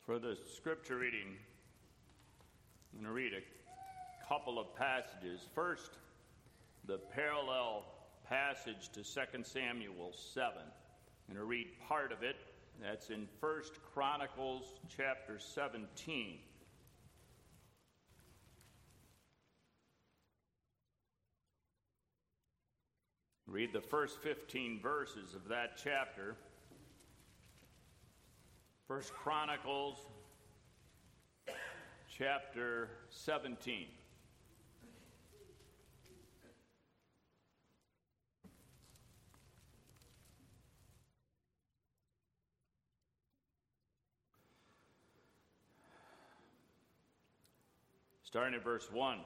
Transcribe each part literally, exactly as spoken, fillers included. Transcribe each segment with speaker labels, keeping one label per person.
Speaker 1: For the scripture reading, I'm going to read a couple of passages. First, the parallel passage to Second Samuel seven. I'm going to read part of it. That's in First Chronicles chapter seventeen. Read the first fifteen verses of that chapter. First Chronicles chapter seventeen. Starting at verse one.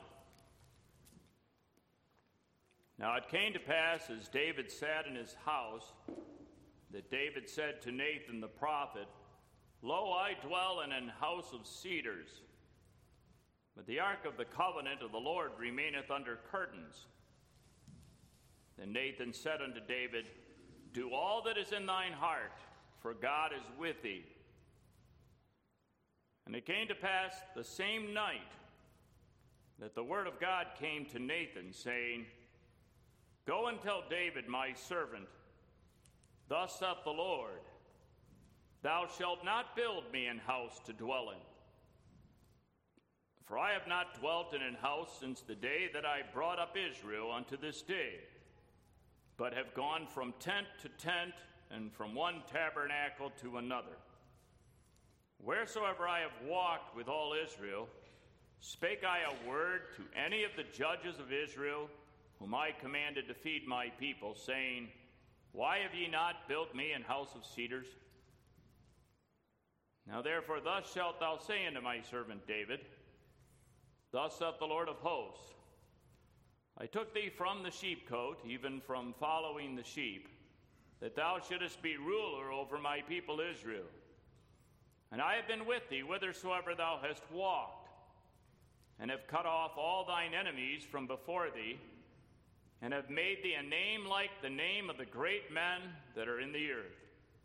Speaker 1: Now it came to pass, as David sat in his house, that David said to Nathan the prophet, Lo, I dwell in an house of cedars, but the ark of the covenant of the Lord remaineth under curtains. Then Nathan said unto David, Do all that is in thine heart, for God is with thee. And it came to pass the same night that the word of God came to Nathan, saying, Go and tell David my servant, Thus saith the Lord, Thou shalt not build me an house to dwell in. For I have not dwelt in an house since the day that I brought up Israel unto this day, but have gone from tent to tent, and from one tabernacle to another. Wheresoever I have walked with all Israel, spake I a word to any of the judges of Israel, whom I commanded to feed my people, saying, Why have ye not built me an house of cedars? Now therefore thus shalt thou say unto my servant David, Thus saith the Lord of hosts, I took thee from the sheepcote, even from following the sheep, that thou shouldest be ruler over my people Israel. And I have been with thee whithersoever thou hast walked, and have cut off all thine enemies from before thee, and have made thee a name like the name of the great men that are in the earth.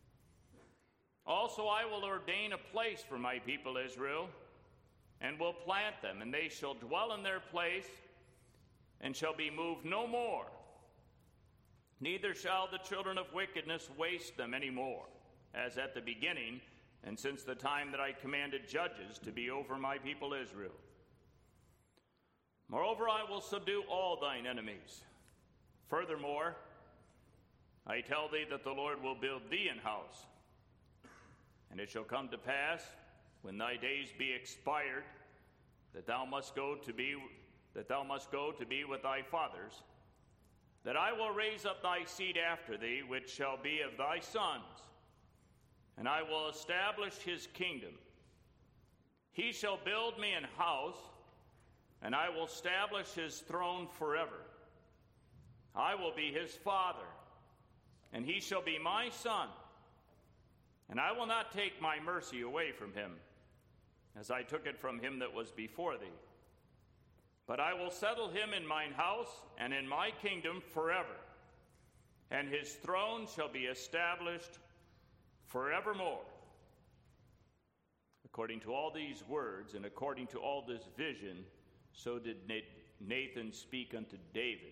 Speaker 1: Also I will ordain a place for my people Israel, and will plant them, and they shall dwell in their place, and shall be moved no more. Neither shall the children of wickedness waste them any more, as at the beginning, and since the time that I commanded judges to be over my people Israel. Moreover, I will subdue all thine enemies. Furthermore, I tell thee that the Lord will build thee an house. And it shall come to pass, when thy days be expired, that thou must go to be that thou must go to be with thy fathers, that I will raise up thy seed after thee, which shall be of thy sons, and I will establish his kingdom. He shall build me an house, and I will establish his throne forever. I will be his father, and he shall be my son. And I will not take my mercy away from him, as I took it from him that was before thee. But I will settle him in mine house and in my kingdom forever, and his throne shall be established forevermore. According to all these words, and according to all this vision, so did Nathan speak unto David.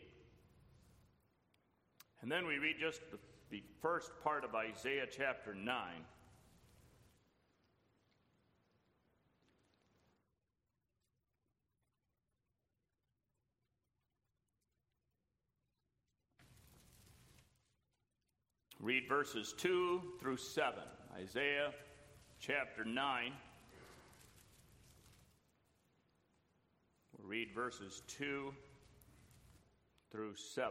Speaker 1: And then we read just the the first part of Isaiah chapter nine. Read verses two through seven. Isaiah chapter nine. We'll read verses two through seven.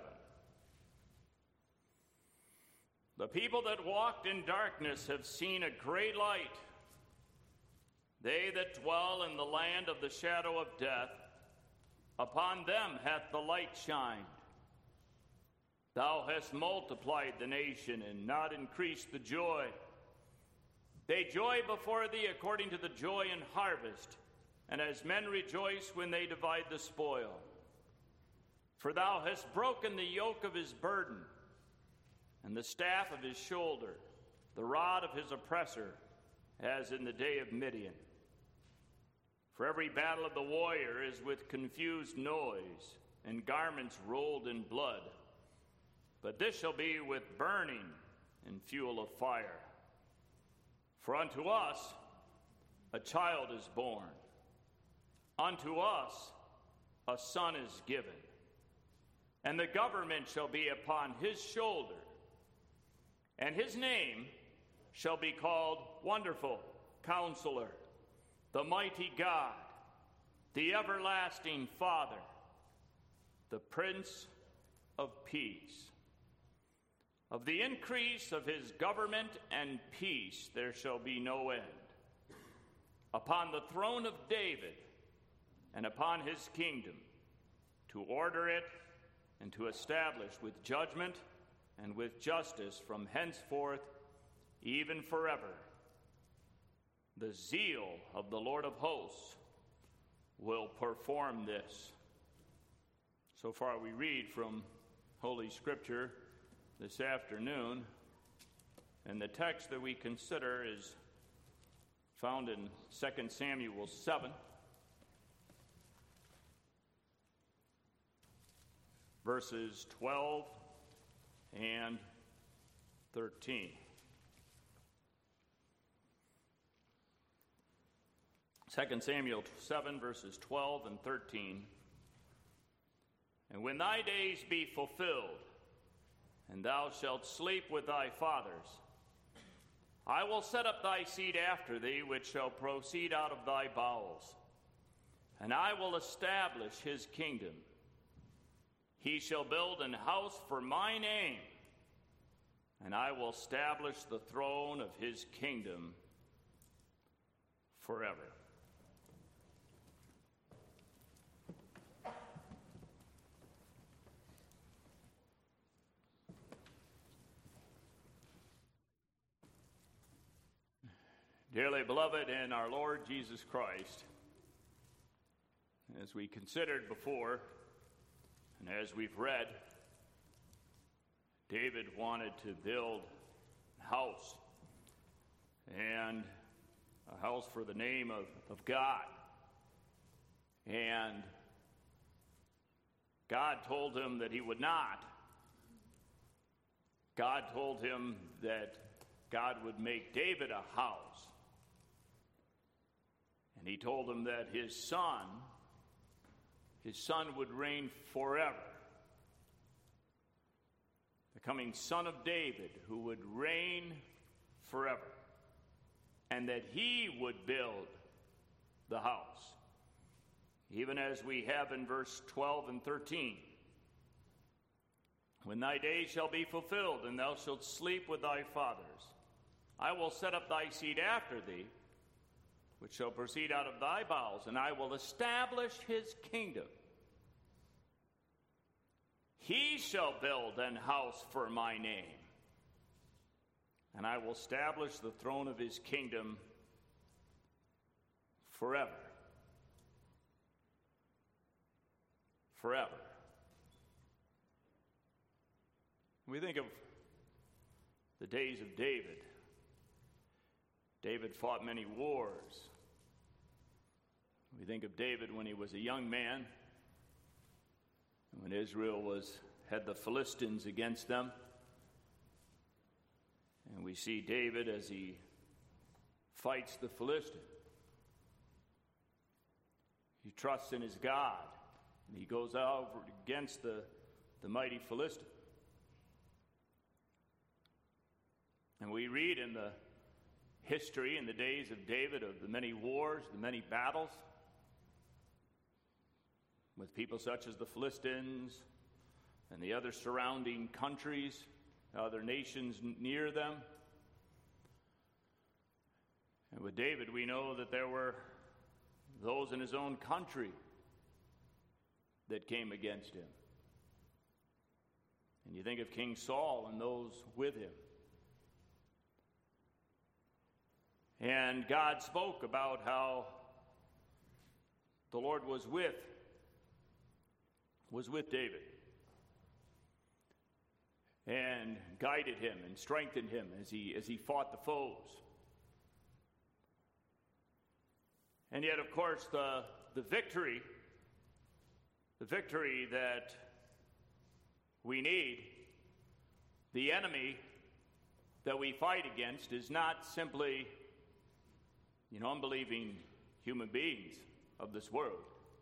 Speaker 1: The people that walked in darkness have seen a great light. They that dwell in the land of the shadow of death, upon them hath the light shined. Thou hast multiplied the nation and not increased the joy. They joy before thee according to the joy in harvest, and as men rejoice when they divide the spoil. For thou hast broken the yoke of his burden, and the staff of his shoulder, the rod of his oppressor, as in the day of Midian. For every battle of the warrior is with confused noise, and garments rolled in blood. But this shall be with burning and fuel of fire. For unto us a child is born, unto us a son is given, and the government shall be upon his shoulder, and his name shall be called Wonderful Counselor, the Mighty God, the Everlasting Father, the Prince of Peace. Of the increase of his government and peace there shall be no end, upon the throne of David and upon his kingdom, to order it and to establish with judgment and with justice from henceforth, even forever. The zeal of the Lord of hosts will perform this. So far we read from Holy Scripture this afternoon, and the text that we consider is found in Second Samuel seven, verses twelve and thirteen. Second Samuel seven, verses twelve and thirteen. And when thy days be fulfilled, and thou shalt sleep with thy fathers, I will set up thy seed after thee, which shall proceed out of thy bowels, and I will establish his kingdom. He shall build an house for my name, and I will establish the throne of his kingdom forever. Dearly beloved in our Lord Jesus Christ, as we considered before, and as we've read, David wanted to build a house, and a house for the name of, of God. And God told him that he would not. God told him that God would make David a house. And he told him that his son, his son would reign forever. The coming son of David who would reign forever. And that he would build the house. Even as we have in verse twelve and thirteen. When thy days shall be fulfilled, and thou shalt sleep with thy fathers, I will set up thy seed after thee, which shall proceed out of thy bowels, and I will establish his kingdom. He shall build an house for my name, and I will establish the throne of his kingdom forever. Forever. We think of the days of David. David fought many wars. We think of David when he was a young man, when Israel was had the Philistines against them. And we see David as he fights the Philistine. He trusts in his God, and he goes out against the, the mighty Philistine. And we read in the history in the days of David of the many wars, the many battles with people such as the Philistines and the other surrounding countries, other nations near them. And with David, we know that there were those in his own country that came against him. And you think of King Saul and those with him. And God spoke about how the Lord was with, was with David and guided him and strengthened him as he, as he fought the foes. And yet, of course, the, the victory, the victory that we need, the enemy that we fight against is not simply, you know, unbelieving human beings of this world,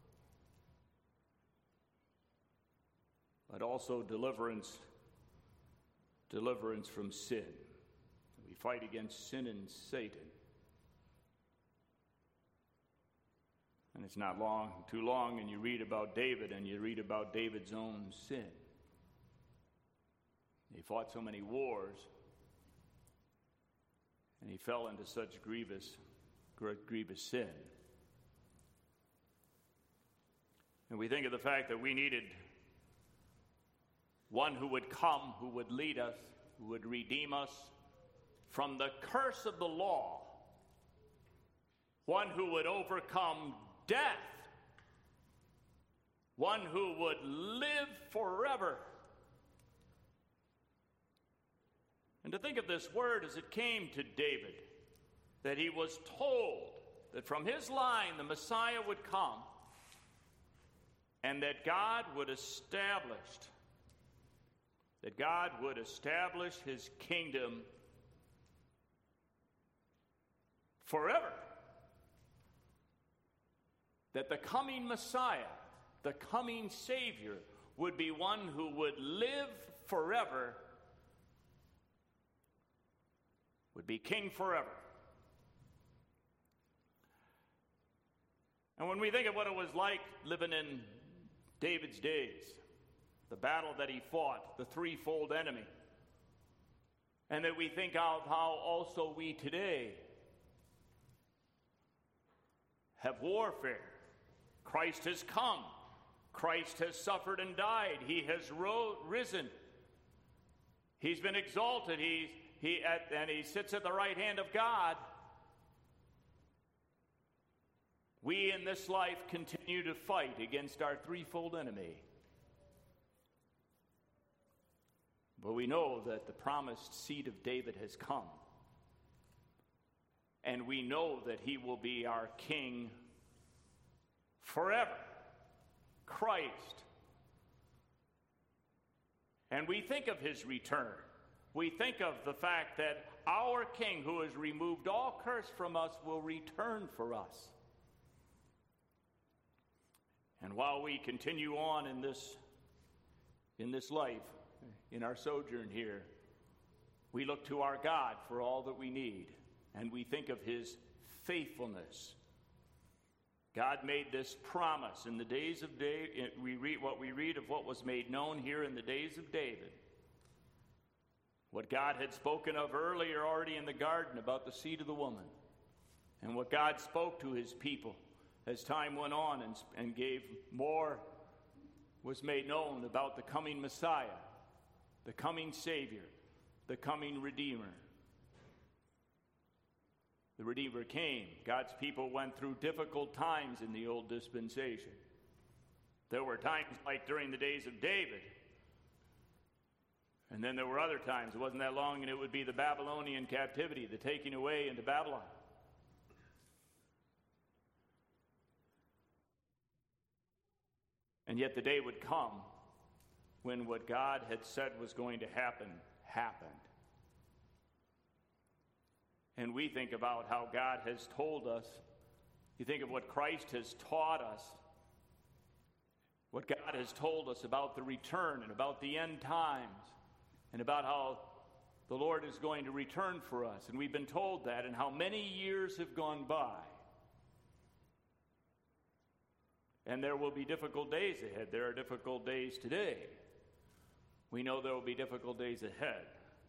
Speaker 1: but also deliverance, deliverance from sin. We fight against sin and Satan. And it's not long, too long, and you read about David, and you read about David's own sin. He fought so many wars, and he fell into such grievous, grievous sin. And we think of the fact that we needed one who would come, who would lead us, who would redeem us from the curse of the law, one who would overcome death, one who would live forever. And to think of this word as it came to David, that he was told that from his line the Messiah would come, and that God would establish, that God would establish his kingdom forever. That the coming Messiah, the coming Savior, would be one who would live forever, would be king forever. And when we think of what it was like living in David's days, the battle that he fought, the threefold enemy, and that we think of how also we today have warfare. Christ has come. Christ has suffered and died. He has ro- risen. He's been exalted. He's, he at, and he sits at the right hand of God. We in this life continue to fight against our threefold enemy. But we know that the promised seed of David has come. And we know that he will be our king forever. Christ. And we think of his return. We think of the fact that our king, who has removed all curse from us, will return for us. And while we continue on in this, in this life, in our sojourn here, we look to our God for all that we need, and we think of his faithfulness. God made this promise in the days of David. We read what we read of what was made known here in the days of David. What God had spoken of earlier already in the garden about the seed of the woman, and what God spoke to his people as time went on and, and gave more, was made known about the coming Messiah, the coming Savior, the coming Redeemer. The Redeemer came. God's people went through difficult times in the old dispensation. There were times like during the days of David. And then there were other times. It wasn't that long, and it would be the Babylonian captivity, the taking away into Babylon. And yet the day would come when what God had said was going to happen, happened. And we think about how God has told us. You think of what Christ has taught us, what God has told us about the return and about the end times, and about how the Lord is going to return for us. And we've been told that, and how many years have gone by. And there will be difficult days ahead. There are difficult days today. We know there will be difficult days ahead.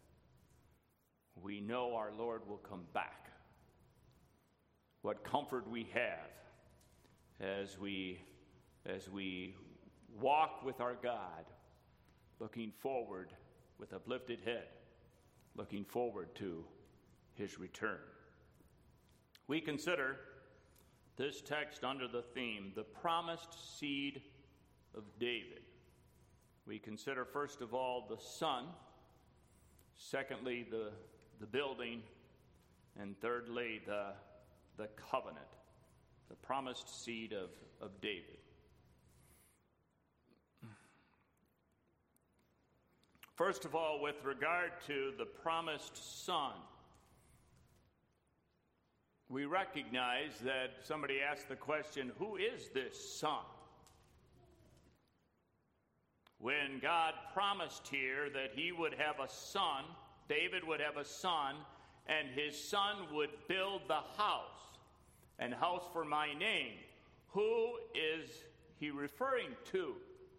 Speaker 1: We know our Lord will come back. What comfort we have as we, as we walk with our God, looking forward with uplifted head, looking forward to his return. We consider this text under the theme, the promised seed of David. We consider, first of all, the Son, secondly, the, the building, and thirdly, the, the covenant, the promised seed of, of David. First of all, with regard to the promised son, we recognize that somebody asked the question, who is this son? When God promised here that he would have a son, David would have a son, and his son would build the house, and house for my name, who is he referring to?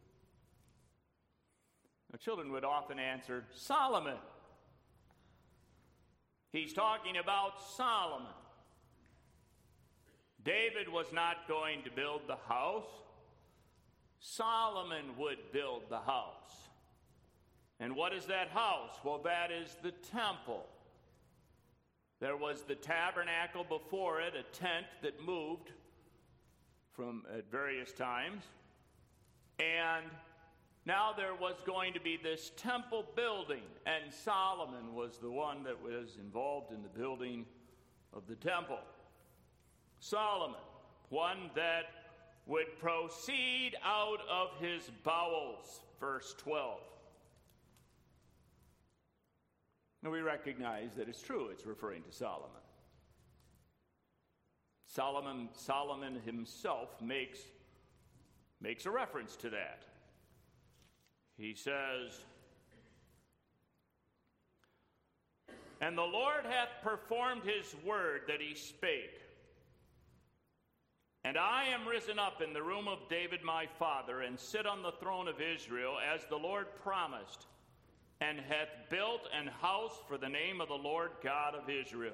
Speaker 1: Now, children would often answer, Solomon. He's talking about Solomon. David was not going to build the house. Solomon would build the house. And what is that house? Well, that is the temple. There was the tabernacle before it, a tent that moved from at various times. And now there was going to be this temple building, and Solomon was the one that was involved in the building of the temple. Solomon, one that would proceed out of his bowels, verse twelve. And we recognize that it's true, it's referring to Solomon. Solomon, Solomon himself makes, makes a reference to that. He says, and the Lord hath performed his word that he spake. And I am risen up in the room of David my father, and sit on the throne of Israel, as the Lord promised, and hath built an house for the name of the Lord God of Israel.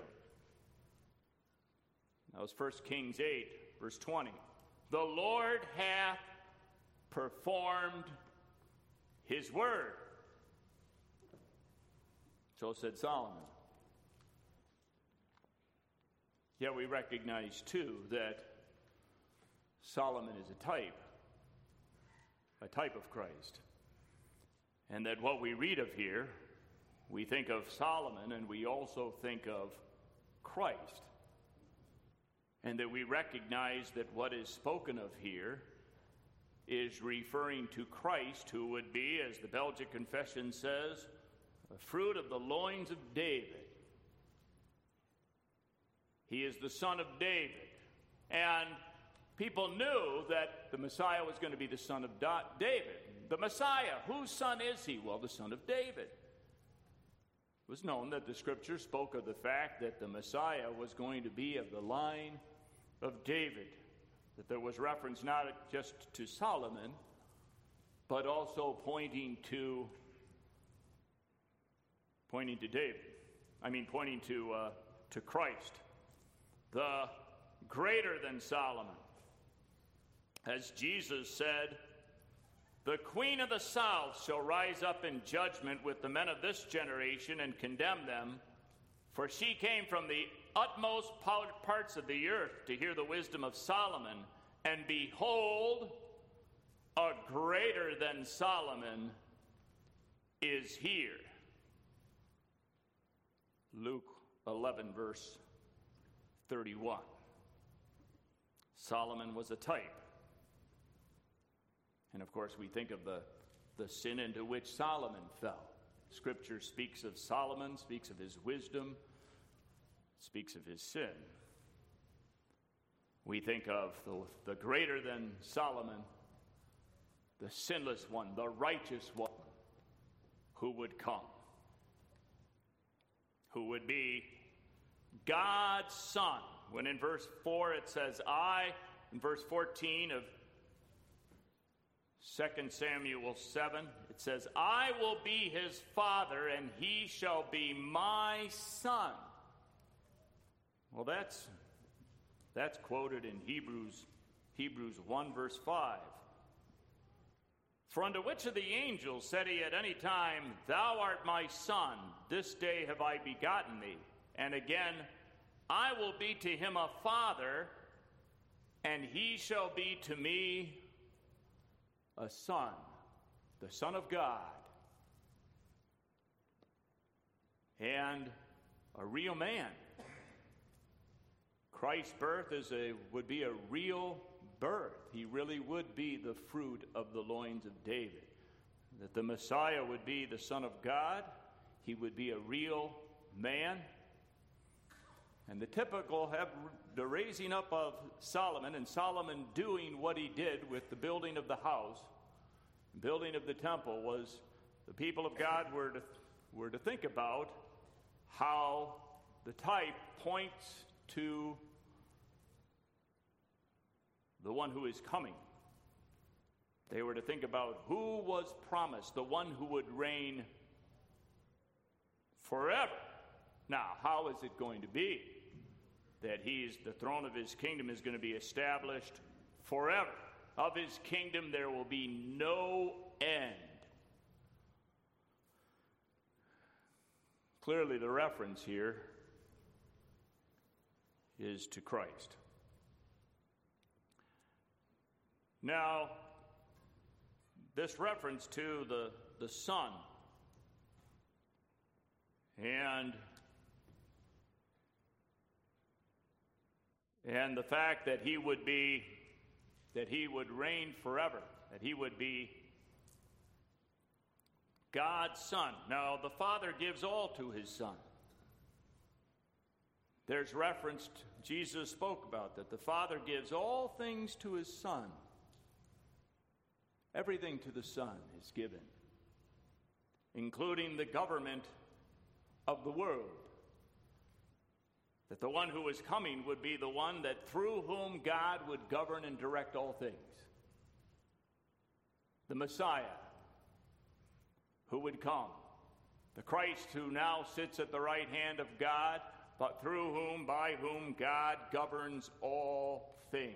Speaker 1: That was First Kings eight, verse twenty. The Lord hath performed his word. So said Solomon. Yet we recognize, too, that Solomon is a type, a type of Christ. And that what we read of here, we think of Solomon and we also think of Christ. And that we recognize that what is spoken of here is referring to Christ, who would be, as the Belgic Confession says, a fruit of the loins of David. He is the son of David. And people knew that the Messiah was going to be the son of David. The Messiah, whose son is he? Well, the son of David. It was known that the Scripture spoke of the fact that the Messiah was going to be of the line of David. That there was reference not just to Solomon, but also pointing to pointing to David. I mean, pointing to uh, to Christ, the greater than Solomon. As Jesus said, the queen of the south shall rise up in judgment with the men of this generation and condemn them, for she came from the utmost parts of the earth to hear the wisdom of Solomon, and behold, a greater than Solomon is here. Luke eleven, verse thirty-one. Solomon was a type. And of course, we think of the, the sin into which Solomon fell. Scripture speaks of Solomon, speaks of his wisdom, speaks of his sin. We think of the, the greater than Solomon, the sinless one, the righteous one, who would come, who would be God's son. When in verse four it says, I, in verse fourteen of Second Samuel seven, it says, I will be his father, and he shall be my son. Well, that's that's quoted in Hebrews, Hebrews one, verse five. For unto which of the angels said he at any time, Thou art my son, this day have I begotten thee? And again, I will be to him a father, and he shall be to me a son, the Son of God, and a real man. Christ's birth is a, would be a real birth. He really would be the fruit of the loins of David. That the Messiah would be the Son of God. He would be a real man. And the typical have the raising up of Solomon, and Solomon doing what he did with the building of the house, building of the temple, was the people of God were to, were to think about how the type points to the one who is coming. They were to think about who was promised, the one who would reign forever. Now, how is it going to be that he's the throne of his kingdom is going to be established forever? Of his kingdom there will be no end. Clearly, the reference here is to Christ. Now, this reference to the, the Son and, and the fact that he would be, that he would reign forever, that he would be God's Son. Now, the Father gives all to his Son. There's reference, to, Jesus spoke about that. The Father gives all things to his Son. Everything to the Son is given, including the government of the world. That the one who is coming would be the one that through whom God would govern and direct all things. The Messiah who would come. The Christ who now sits at the right hand of God, but through whom, by whom God governs all things.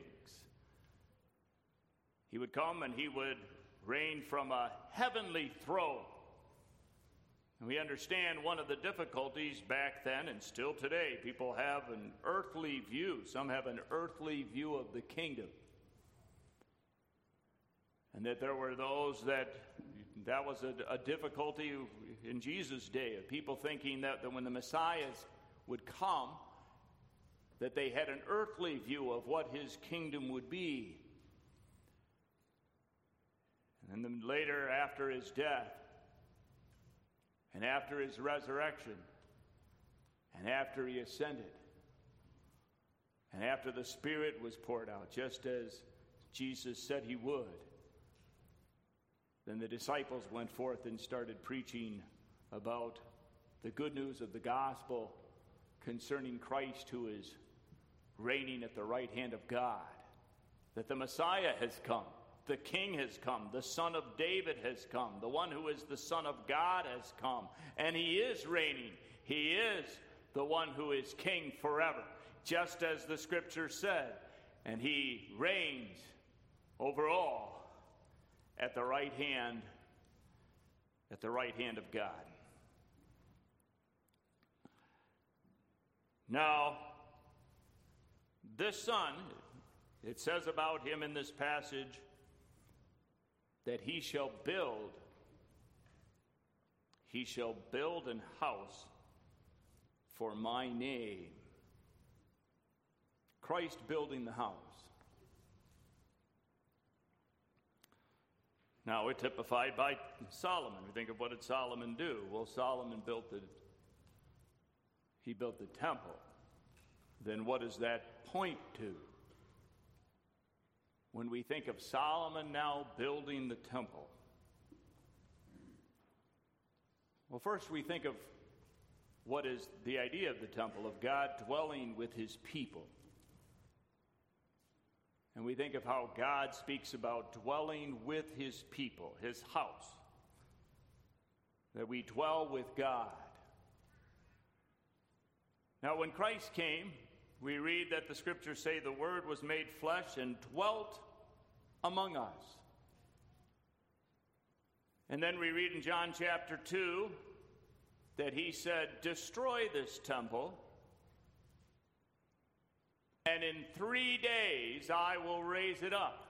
Speaker 1: He would come and he would reign from a heavenly throne. And we understand one of the difficulties back then and still today, people have an earthly view. Some have an earthly view of the kingdom. And that there were those that, that was a, a difficulty in Jesus' day, of people thinking that, that when the Messiah would come, that they had an earthly view of what his kingdom would be. And then later, after his death, and after his resurrection, and after he ascended, and after the Spirit was poured out, just as Jesus said he would, then the disciples went forth and started preaching about the good news of the gospel concerning Christ, who is reigning at the right hand of God, that the Messiah has come. The King has come. The Son of David has come. The one who is the Son of God has come. And he is reigning. He is the one who is King forever, just as the Scripture said. And he reigns over all at the right hand, at the right hand of God. Now, this Son, it says about him in this passage, that he shall build, he shall build an house for my name. Christ building the house. Now, we're typified by Solomon. We think of what did Solomon do? Well, Solomon built the, he built the temple. Then what does that point to? When we think of Solomon now building the temple, well, first we think of what is the idea of the temple, of God dwelling with his people. And we think of how God speaks about dwelling with his people, his house, that we dwell with God. Now, when Christ came, we read that the Scriptures say the Word was made flesh and dwelt among us. And then we read in John chapter two that he said, destroy this temple, and in three days I will raise it up.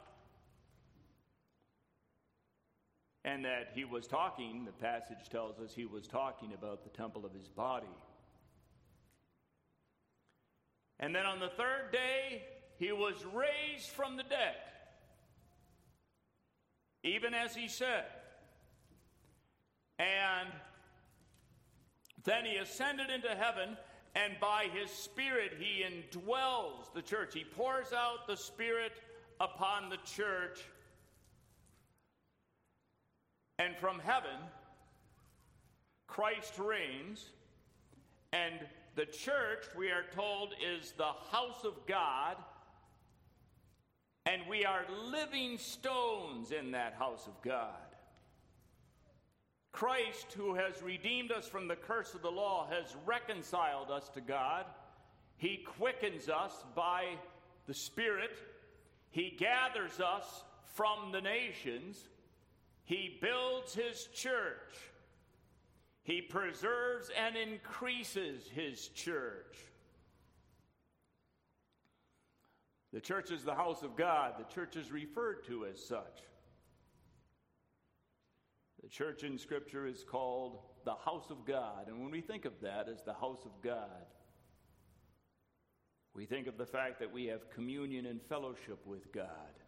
Speaker 1: And that he was talking, the passage tells us he was talking about the temple of his body. And then on the third day, he was raised from the dead, even as he said. And then he ascended into heaven, and by his Spirit he indwells the church. He pours out the Spirit upon the church. And from heaven, Christ reigns, and the church, we are told, is the house of God, and we are living stones in that house of God. Christ, who has redeemed us from the curse of the law, has reconciled us to God. He quickens us by the Spirit. He gathers us from the nations. He builds his church. He preserves and increases his church. The church is the house of God. The church is referred to as such. The church in Scripture is called the house of God. And when we think of that as the house of God, we think of the fact that we have communion and fellowship with God.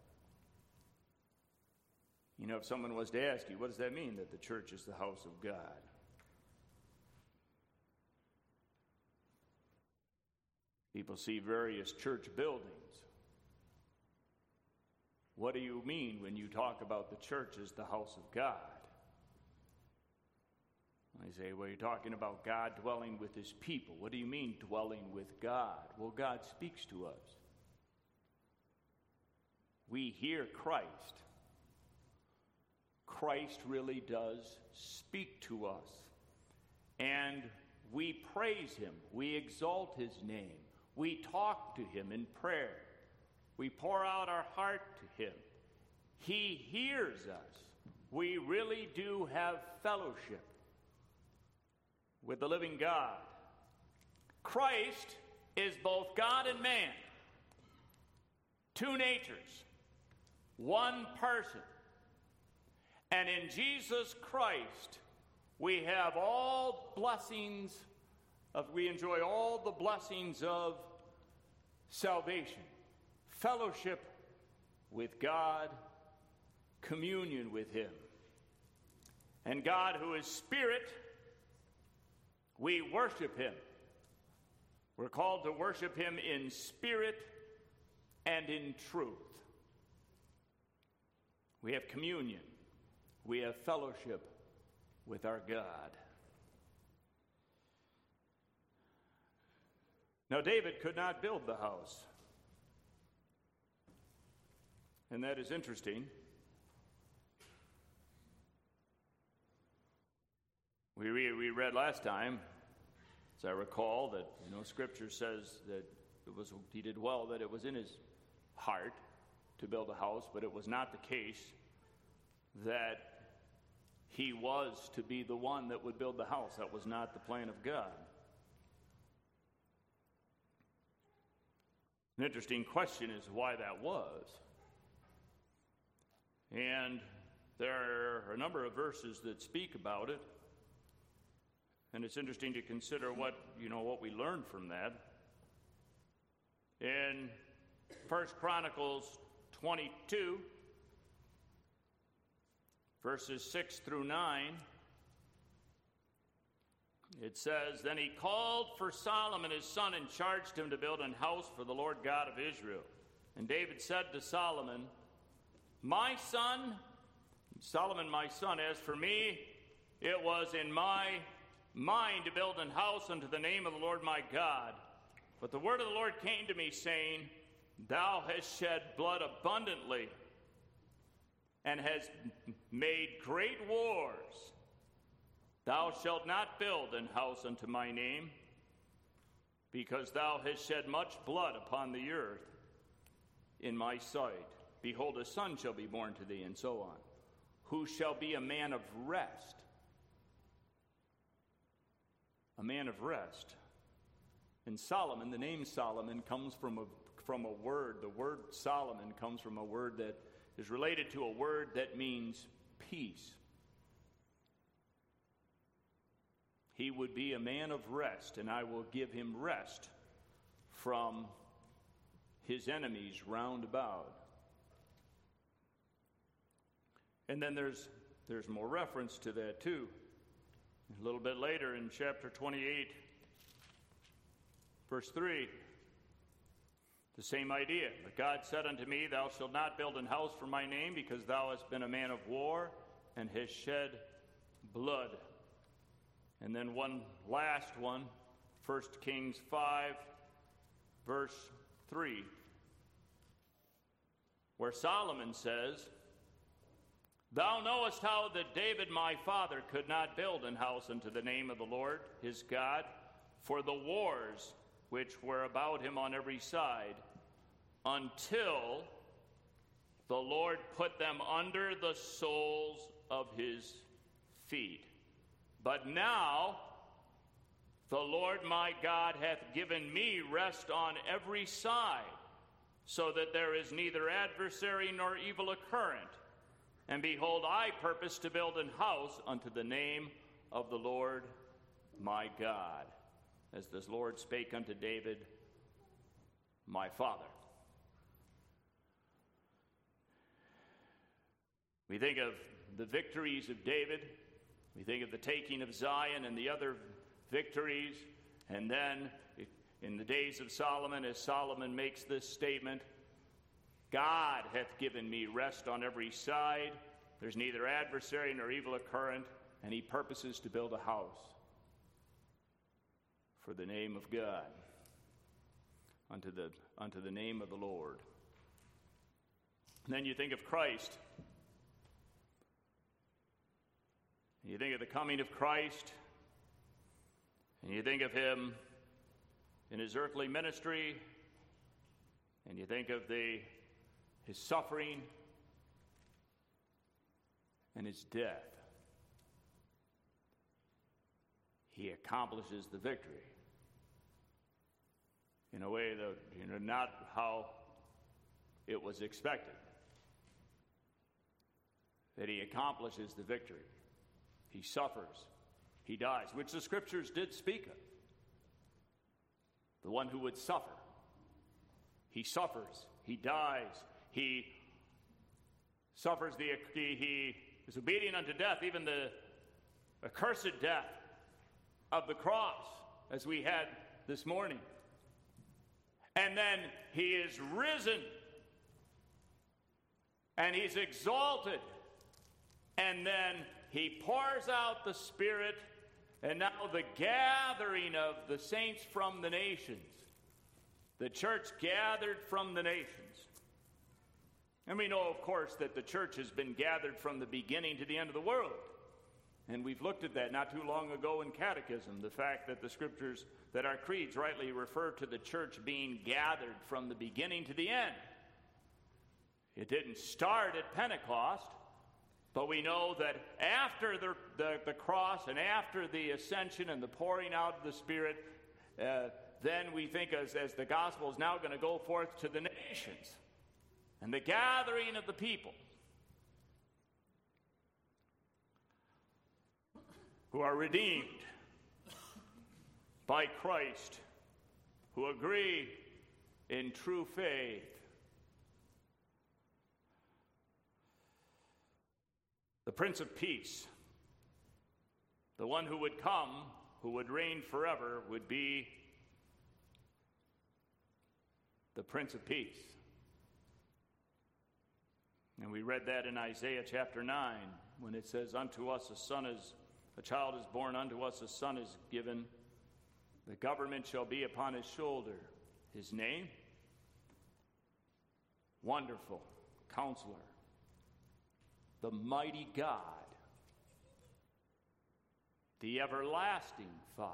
Speaker 1: You know, if someone was to ask you, what does that mean, that the church is the house of God? People see various church buildings. What do you mean when you talk about the church as the house of God? I say, well, you're talking about God dwelling with his people. What do you mean, dwelling with God? Well, God speaks to us. We hear Christ. Christ really does speak to us. And we praise him. We exalt his name. We talk to him in prayer. We pour out our heart to him. He hears us. We really do have fellowship with the living God. Christ is both God and man. Two natures. One person. And in Jesus Christ, we have all blessings of, we enjoy all the blessings of salvation. Fellowship with God, communion with him. And God, who is Spirit, we worship him. We're called to worship him in spirit and in truth. We have communion. We have fellowship with our God. Now, David could not build the house. And that is interesting. We, re- we read last time, as I recall, that you know Scripture says that it was he did well, that it was in his heart to build a house, but it was not the case that he was to be the one that would build the house. That was not the plan of God. An interesting question is why that was. And there are a number of verses that speak about it. And it's interesting to consider what, you know, what we learn from that. In First Chronicles twenty-two, verses six through nine, it says, "Then he called for Solomon his son and charged him to build an house for the Lord God of Israel. And David said to Solomon, My son, Solomon my son, as for me, it was in my mind to build an house unto the name of the Lord my God. But the word of the Lord came to me, saying, Thou hast shed blood abundantly, and hast made great wars. Thou shalt not build an house unto my name, because thou hast shed much blood upon the earth in my sight. Behold, a son shall be born to thee," and so on, "who shall be a man of rest." A man of rest. And Solomon, the name Solomon, comes from a, from a word. The word Solomon comes from a word that is related to a word that means peace. He would be a man of rest, and I will give him rest from his enemies round about. And then there's there's more reference to that too. A little bit later in chapter twenty-eight, verse three, the same idea. But God said unto me, Thou shalt not build an house for my name, because thou hast been a man of war, and hast shed blood. And then one last one, First Kings five, verse three, where Solomon says, Thou knowest how that David my father could not build an house unto the name of the Lord his God, for the wars which were about him on every side, until the Lord put them under the soles of his feet. But now the Lord my God hath given me rest on every side, so that there is neither adversary nor evil occurrent. And behold, I purpose to build an house unto the name of the Lord my God, as the Lord spake unto David, my father. We think of the victories of David. We think of the taking of Zion and the other victories. And then in the days of Solomon, as Solomon makes this statement, God hath given me rest on every side. There's neither adversary nor evil occurrent, and he purposes to build a house for the name of God, unto the, unto the name of the Lord. And then you think of Christ. And you think of the coming of Christ, and you think of him in his earthly ministry, and you think of the his suffering and his death. He accomplishes the victory in a way that, you know, not how it was expected. That he accomplishes the victory. He suffers. He dies, which the scriptures did speak of. The one who would suffer. He suffers. He dies. He suffers the, he, he is obedient unto death, even the accursed death of the cross, as we had this morning. And then he is risen, and he's exalted, and then he pours out the Spirit, and now the gathering of the saints from the nations, the church gathered from the nations. And we know, of course, that the church has been gathered from the beginning to the end of the world. And we've looked at that not too long ago in Catechism, the fact that the scriptures, that our creeds rightly refer to the church being gathered from the beginning to the end. It didn't start at Pentecost, but we know that after the, the, the cross and after the ascension and the pouring out of the Spirit, uh, then we think as, as the gospel is now going to go forth to the nations and the gathering of the people who are redeemed by Christ, who agree in true faith. The Prince of Peace, the one who would come, who would reign forever, would be the Prince of Peace. And we read that in Isaiah chapter nine, when it says, Unto us a son is, a child is born, unto us a son is given. The government shall be upon his shoulder. His name? Wonderful Counselor. The mighty God. The everlasting Father.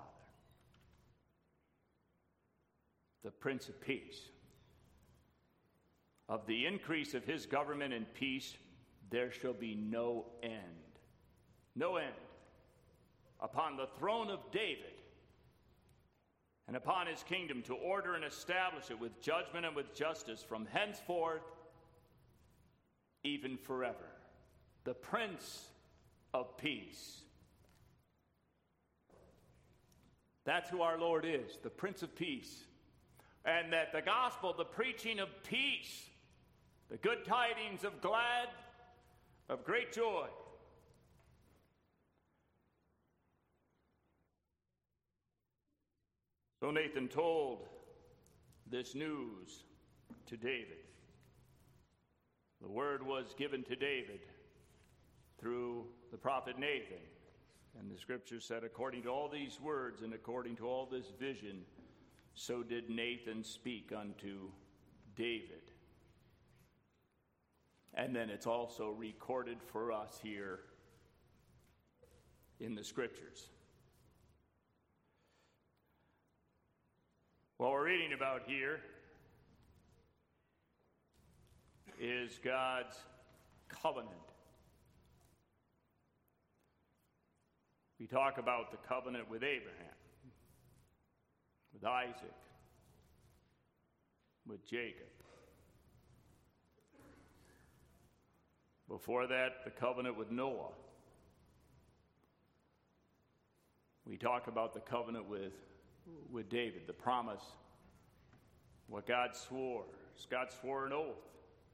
Speaker 1: The Prince of Peace. Of the increase of his government and peace, there shall be no end. No end. Upon the throne of David, and upon his kingdom, to order and establish it with judgment and with justice from henceforth, even forever. The Prince of Peace. That's who our Lord is, the Prince of Peace, and that the gospel, the preaching of peace, the good tidings of glad, of great joy. So Nathan told this news to David. The word was given to David through the prophet Nathan. And the scripture said, according to all these words and according to all this vision, so did Nathan speak unto David. And then it's also recorded for us here in the scriptures. What we're reading about here is God's covenant. We talk about the covenant with Abraham, with Isaac, with Jacob. Before that, the covenant with Noah. We talk about the covenant with, with David, the promise, what God swore. God swore an oath.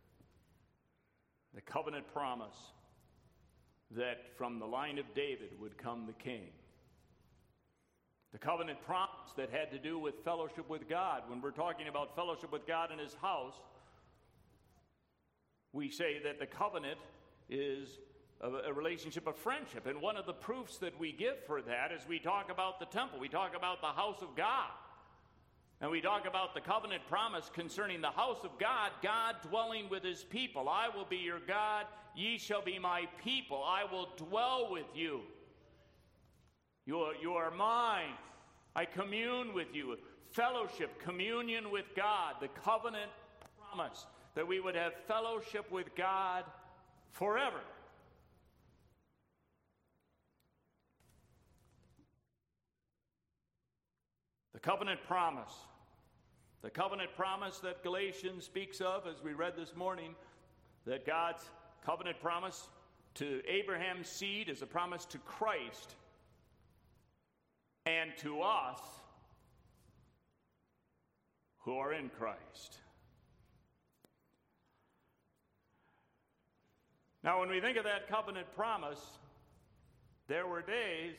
Speaker 1: The covenant promise that from the line of David would come the king. The covenant promise that had to do with fellowship with God. When we're talking about fellowship with God in his house, we say that the covenant is a, a relationship of friendship. And one of the proofs that we give for that is we talk about the temple. We talk about the house of God. And we talk about the covenant promise concerning the house of God, God dwelling with his people. I will be your God, ye shall be my people. I will dwell with you. You are, you are mine. I commune with you. Fellowship, communion with God, the covenant promise that we would have fellowship with God forever. The covenant promise. The covenant promise that Galatians speaks of, as we read this morning, that God's covenant promise to Abraham's seed is a promise to Christ and to us who are in Christ. Now, when we think of that covenant promise, there were days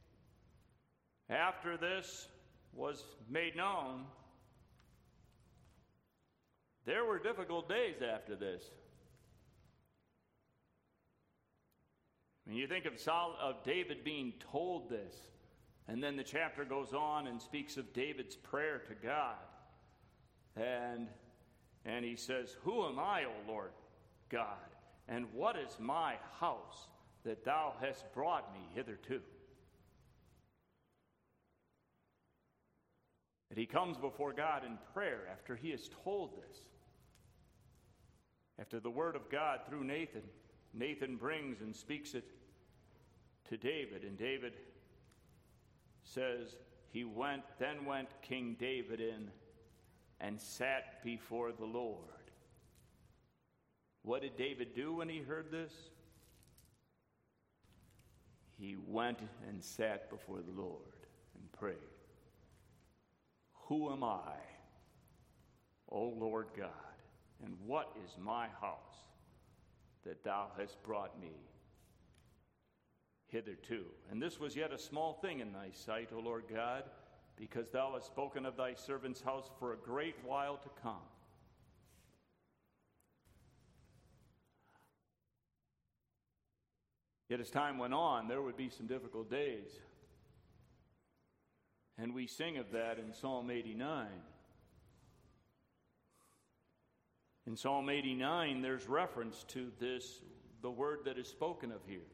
Speaker 1: after this was made known. There were difficult days after this. When you think of Saul, of David being told this, and then the chapter goes on and speaks of David's prayer to God, and and he says, "Who am I, O Lord God, and what is my house that thou hast brought me hitherto?" That he comes before God in prayer after he is told this. After the word of God through Nathan, Nathan brings and speaks it to David. And David says, he went, then went King David in and sat before the Lord. What did David do when he heard this? He went and sat before the Lord and prayed. Who am I, O Lord God, and what is my house that thou hast brought me hitherto? And this was yet a small thing in thy sight, O Lord God, because thou hast spoken of thy servant's house for a great while to come. Yet as time went on, there would be some difficult days. And we sing of that in Psalm eighty-nine. In Psalm eighty-nine, there's reference to this, the word that is spoken of here.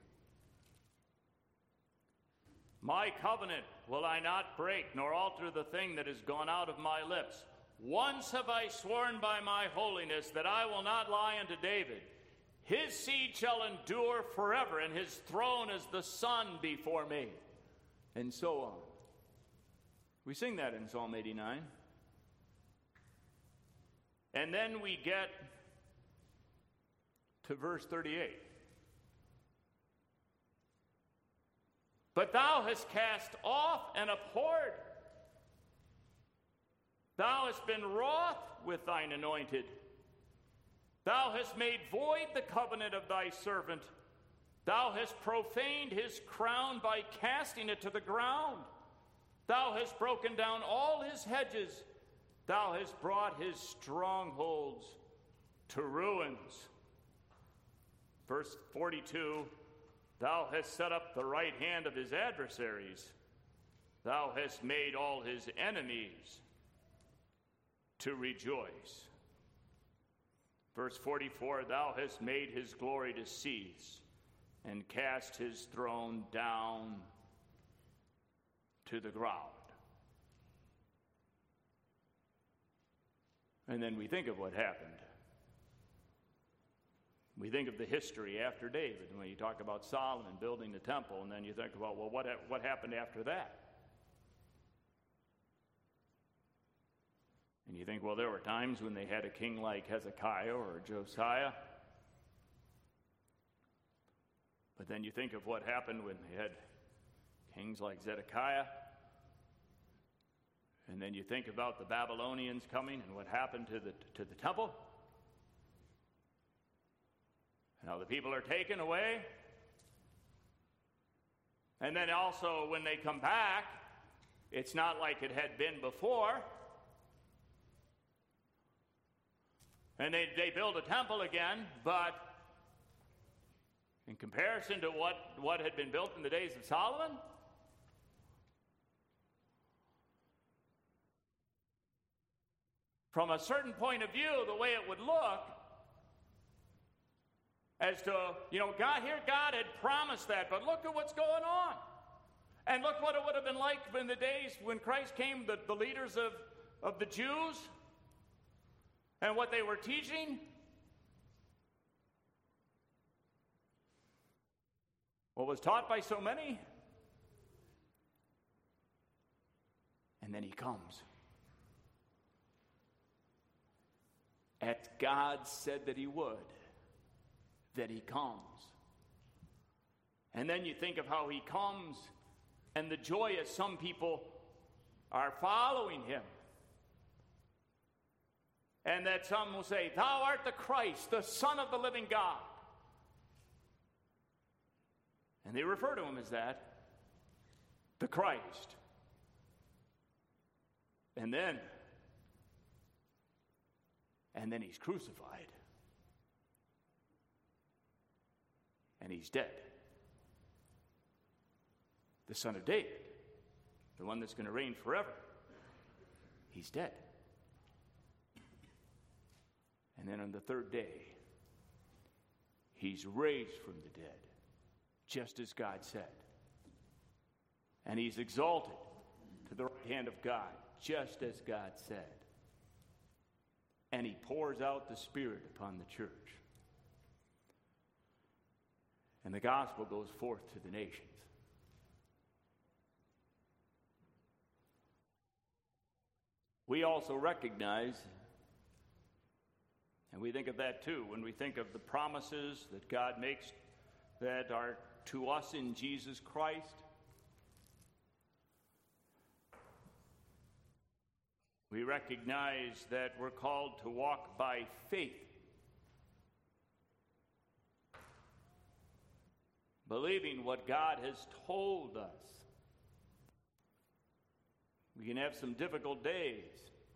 Speaker 1: My covenant will I not break, nor alter the thing that has gone out of my lips. Once have I sworn by my holiness that I will not lie unto David. His seed shall endure forever, and his throne is the sun before me. And so on. We sing that in Psalm eighty-nine. And then we get to verse thirty-eight. But thou hast cast off and abhorred Thou hast been wroth with thine anointed. Thou hast made void the covenant of thy servant. Thou hast profaned his crown by casting it to the ground. Thou hast broken down all his hedges. Thou hast brought his strongholds to ruins. Verse forty-two, thou hast set up the right hand of his adversaries. Thou hast made all his enemies to rejoice. Verse forty-four, thou hast made his glory to cease and cast his throne down to the ground. And then we think of what happened. We think of the history after David, when you talk about Solomon building the temple, and then you think about, well, what, what happened after that? And you think, well, there were times when they had a king like Hezekiah or Josiah. But then you think of what happened when they had kings like Zedekiah. And then you think about the Babylonians coming and what happened to the, to the temple. Now the people are taken away. And then also when they come back, it's not like it had been before. And they, they build a temple again, but in comparison to what, what had been built in the days of Solomon, from a certain point of view, the way it would look, as to, you know, God, here God had promised that, but look at what's going on. And look what it would have been like in the days when Christ came, the, the leaders of, of the Jews, and what they were teaching. What was taught by so many. And then he comes. As God said that he would, that he comes. And then you think of how he comes and the joy as some people are following him. And that some will say, thou art the Christ, the Son of the living God. And they refer to him as that, the Christ. And then, and then he's crucified. And he's dead. The Son of David, the one that's going to reign forever, he's dead. And then on the third day, he's raised from the dead, just as God said. And he's exalted to the right hand of God, just as God said. And he pours out the Spirit upon the church. And the gospel goes forth to the nations. We also recognize, and we think of that too, when we think of the promises that God makes that are to us in Jesus Christ. We recognize that we're called to walk by faith, believing what God has told us. We can have some difficult days,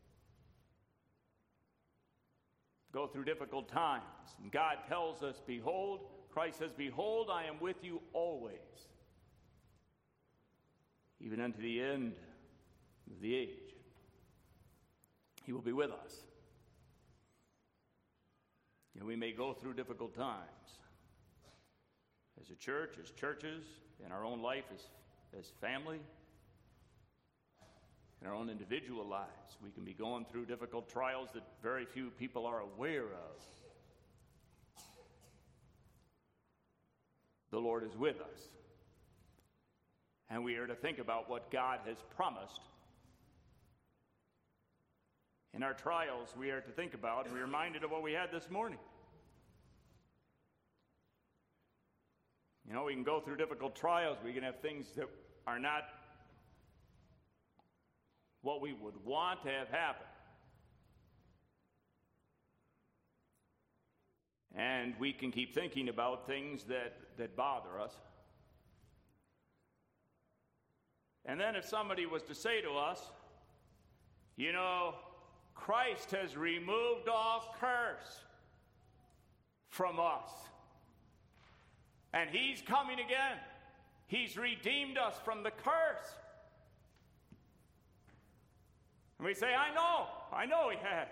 Speaker 1: go through difficult times, and God tells us, behold, Christ says, behold, I am with you always, even unto the end of the age. He will be with us. You know, we may go through difficult times as a church, as churches, in our own life, as, as family, in our own individual lives. We can be going through difficult trials that very few people are aware of. The Lord is with us. And we are to think about what God has promised. In our trials, we are to think about, and we're reminded of what we had this morning. You know, we can go through difficult trials. We can have things that are not what we would want to have happen. And we can keep thinking about things that, that bother us. And then if somebody was to say to us, you know, Christ has removed all curse from us. And he's coming again. He's redeemed us from the curse. And we say, I know, I know he has.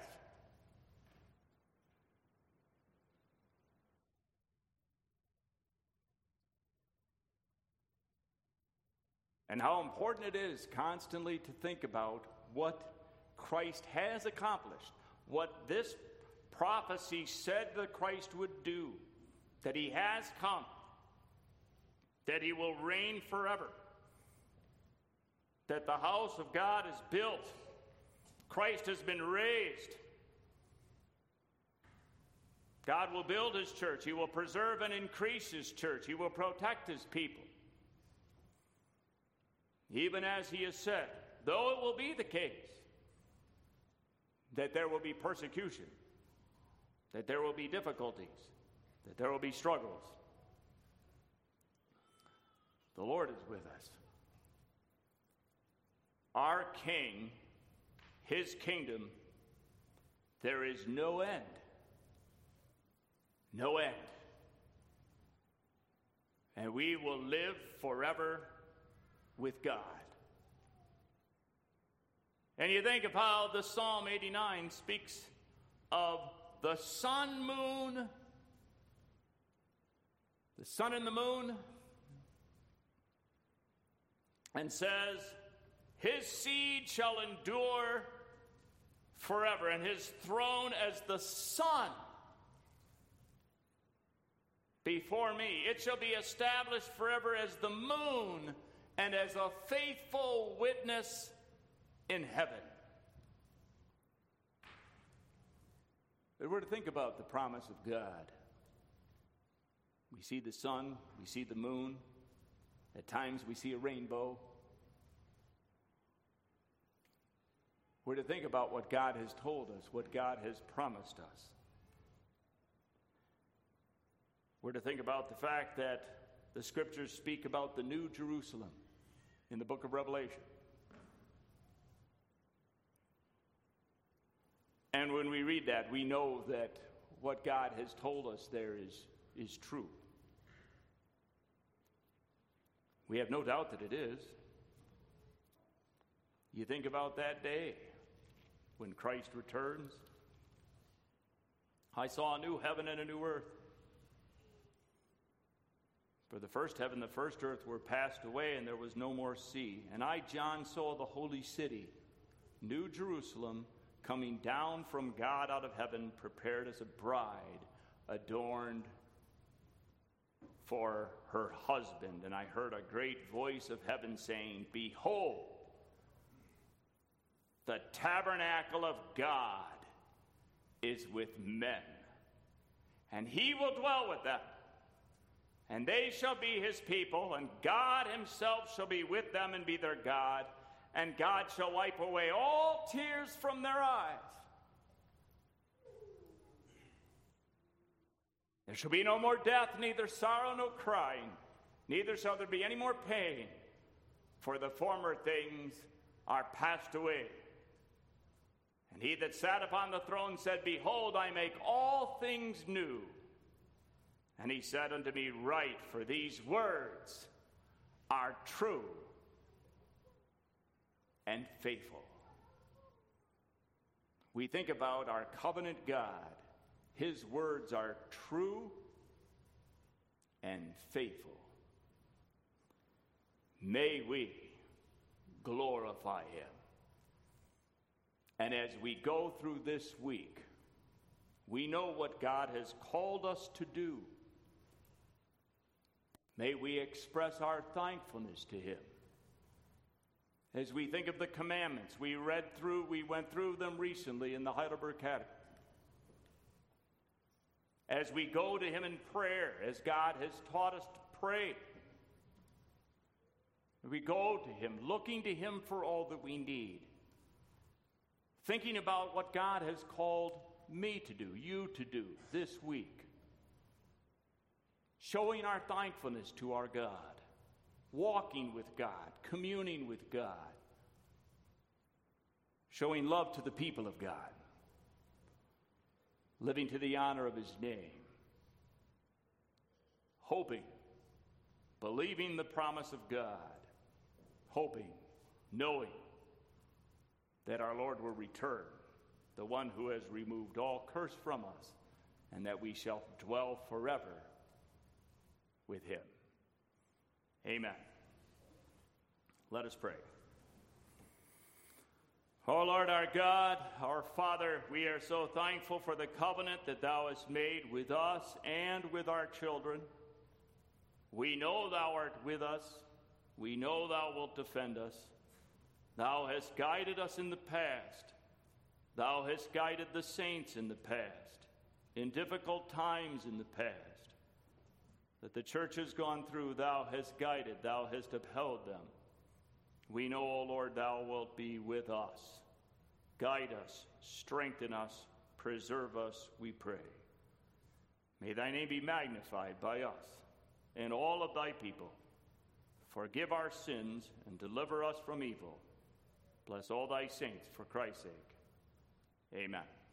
Speaker 1: And how important it is constantly to think about what Christ has accomplished, what this prophecy said that Christ would do, that he has come, that he will reign forever, that the house of God is built, Christ has been raised. God will build his church. He will preserve and increase his church. He will protect his people. Even as he has said, though it will be the case that there will be persecution, that there will be difficulties, that there will be struggles, the Lord is with us. Our King, his kingdom, there is no end. No end. And we will live forever with God. And you think of how the Psalm eighty-nine speaks of the sun, moon, the sun and the moon, and says, his seed shall endure forever, and his throne as the sun before me. It shall be established forever as the moon, and as a faithful witness in heaven. But we're to think about the promise of God. We see the sun, we see the moon, at times we see a rainbow. We're to think about what God has told us, what God has promised us. We're to think about the fact that the scriptures speak about the New Jerusalem in the book of Revelation. And when we read that, we know that what God has told us there is, is true. We have no doubt that it is. You think about that day when Christ returns. I saw a new heaven and a new earth. For the first heaven, the first earth were passed away, and there was no more sea. And I, John, saw the holy city, New Jerusalem, coming down from God out of heaven, prepared as a bride, adorned for her husband. And I heard a great voice of heaven saying, behold, the tabernacle of God is with men, and he will dwell with them. And they shall be his people, and God himself shall be with them and be their God. And God shall wipe away all tears from their eyes. There shall be no more death, neither sorrow nor crying, neither shall there be any more pain, for the former things are passed away. And he that sat upon the throne said, behold, I make all things new. And he said unto me, write, for these words are true and faithful. We think about our covenant God. His words are true and faithful. May we glorify him. And as we go through this week, we know what God has called us to do. May we express our thankfulness to him. As we think of the commandments, we read through, we went through them recently in the Heidelberg Catechism. As we go to him in prayer, as God has taught us to pray, we go to him, looking to him for all that we need. Thinking about what God has called me to do, you to do this week. showing our thankfulness to our God, walking with God, communing with God, showing love to the people of God, living to the honor of his name, hoping, believing the promise of God, hoping, knowing that our Lord will return, the one who has removed all curse from us, and that we shall dwell forever with him. Amen. Let us pray. O Lord our God, our Father, we are so thankful for the covenant that thou hast made with us and with our children. We know thou art with us. We know thou wilt defend us. Thou hast guided us in the past. Thou hast guided the saints in the past, in difficult times in the past, that the church has gone through. Thou hast guided, thou hast upheld them. We know, O Lord, thou wilt be with us. Guide us, strengthen us, preserve us, we pray. May thy name be magnified by us and all of thy people. Forgive our sins and deliver us from evil. Bless all thy saints for Christ's sake. Amen.